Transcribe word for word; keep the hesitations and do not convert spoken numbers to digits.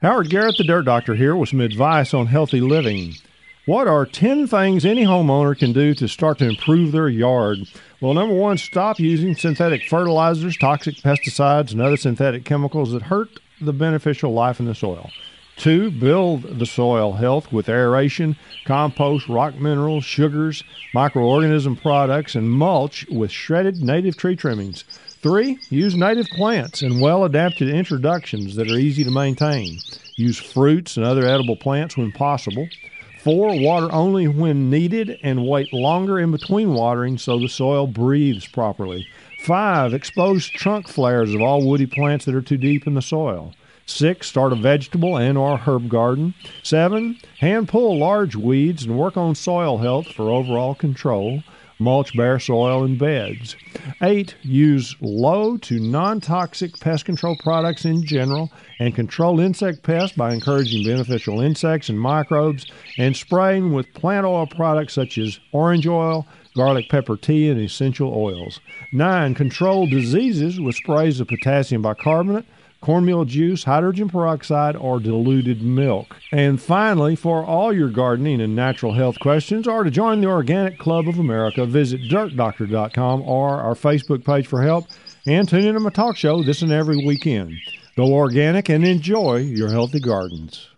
Howard Garrett, the Dirt Doctor, here with some advice on healthy living. What are ten things any homeowner can do to start to improve their yard? Well, number one, stop using synthetic fertilizers, toxic pesticides, and other synthetic chemicals that hurt the beneficial life in the soil. Two, build the soil health with aeration, compost, rock minerals, sugars, microorganism products, and mulch with shredded native tree trimmings. Three, use native plants and well-adapted introductions that are easy to maintain. Use fruits and other edible plants when possible. Four, water only when needed and wait longer in between watering so the soil breathes properly. Five, expose trunk flares of all woody plants that are too deep in the soil. Six, start a vegetable and or herb garden. Seven, hand pull large weeds and work on soil health for overall control. Mulch bare soil and beds. Eight, use low to non-toxic pest control products in general and control insect pests by encouraging beneficial insects and microbes and spraying with plant oil products such as orange oil, garlic pepper tea, and essential oils. Nine, control diseases with sprays of potassium bicarbonate, cornmeal juice, hydrogen peroxide, or diluted milk. And finally, for all your gardening and natural health questions or to join the Organic Club of America, visit dirt doctor dot com or our Facebook page for help and tune in to my talk show this and every weekend. Go organic and enjoy your healthy gardens.